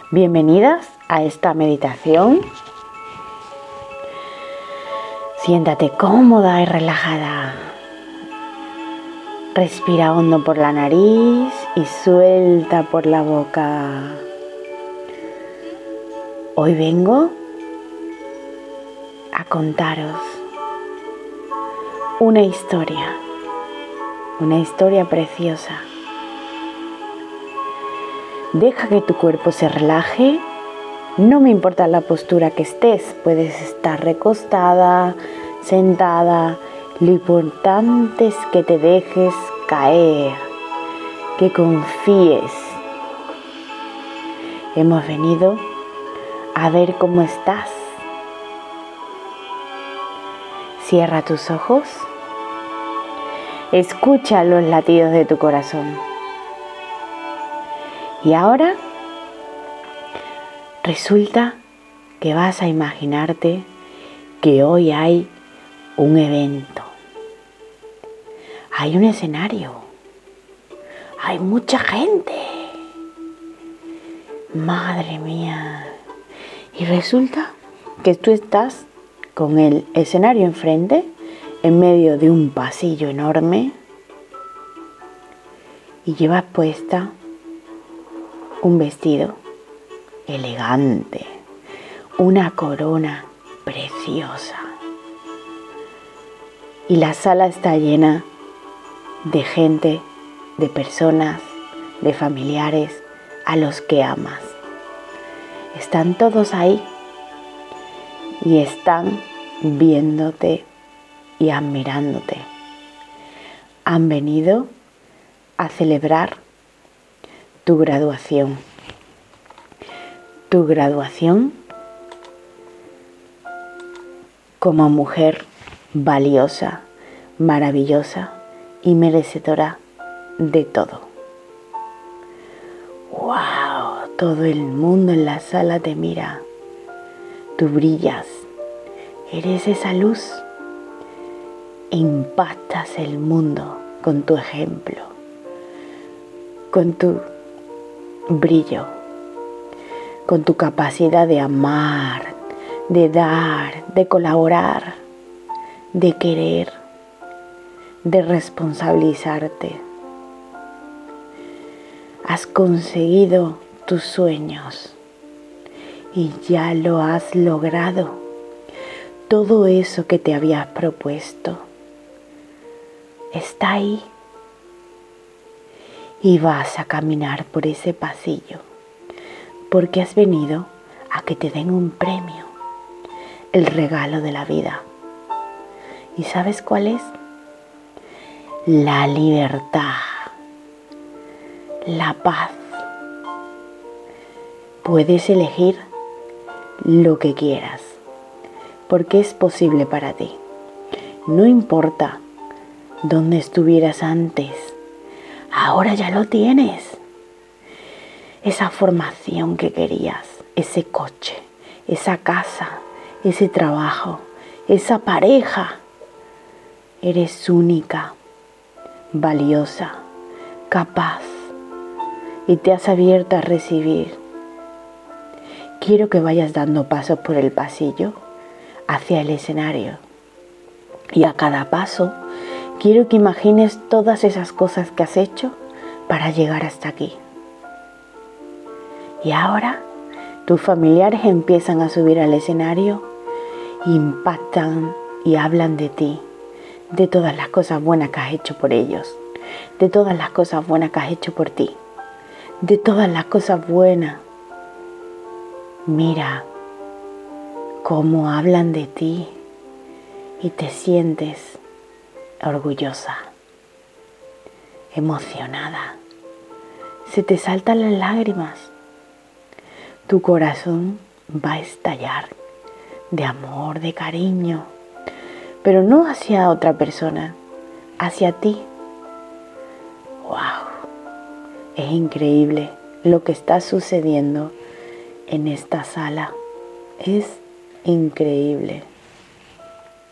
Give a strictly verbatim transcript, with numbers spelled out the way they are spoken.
Bienvenidas a esta meditación. Siéntate cómoda y relajada. Respira hondo por la nariz y suelta por la boca. Hoy vengo a contaros una historia, una historia preciosa. Deja que tu cuerpo se relaje, no me importa la postura que estés, puedes estar recostada, sentada, lo importante es que te dejes caer, que confíes. Hemos venido a ver cómo estás. Cierra tus ojos, escucha los latidos de tu corazón. Y ahora resulta que vas a imaginarte que hoy hay un evento. Hay un escenario. Hay mucha gente. Madre mía. Y resulta que tú estás con el escenario enfrente, en medio de un pasillo enorme, y llevas puesta un vestido elegante, una corona preciosa. Y la sala está llena de gente, de personas, de familiares a los que amas. Están todos ahí y están viéndote y admirándote. Han venido a celebrar tu graduación. Tu graduación como mujer valiosa, maravillosa y merecedora de todo. ¡Wow! Todo el mundo en la sala te mira. Tú brillas. Eres esa luz. Impactas el mundo con tu ejemplo, con tu brillo, con tu capacidad de amar, de dar, de colaborar, de querer, de responsabilizarte. Has conseguido tus sueños y ya lo has logrado. Todo eso que te habías propuesto está ahí. Y vas a caminar por ese pasillo porque has venido a que te den un premio, el regalo de la vida. ¿Y sabes cuál es? La libertad, la paz. Puedes elegir lo que quieras porque es posible para ti. No importa dónde estuvieras antes. Ahora ya lo tienes. Esa formación que querías, ese coche, esa casa, ese trabajo, esa pareja. Eres única, valiosa, capaz y te has abierto a recibir. Quiero que vayas dando pasos por el pasillo hacia el escenario y a cada paso quiero que imagines todas esas cosas que has hecho para llegar hasta aquí. Y ahora tus familiares empiezan a subir al escenario, impactan y hablan de ti, de todas las cosas buenas que has hecho por ellos, de todas las cosas buenas que has hecho por ti, de todas las cosas buenas. Mira cómo hablan de ti y te sientes orgullosa, emocionada. Se te saltan las lágrimas. Tu corazón va a estallar de amor, de cariño, pero no hacia otra persona, hacia ti. ¡Wow! Es increíble lo que está sucediendo en esta sala. Es increíble.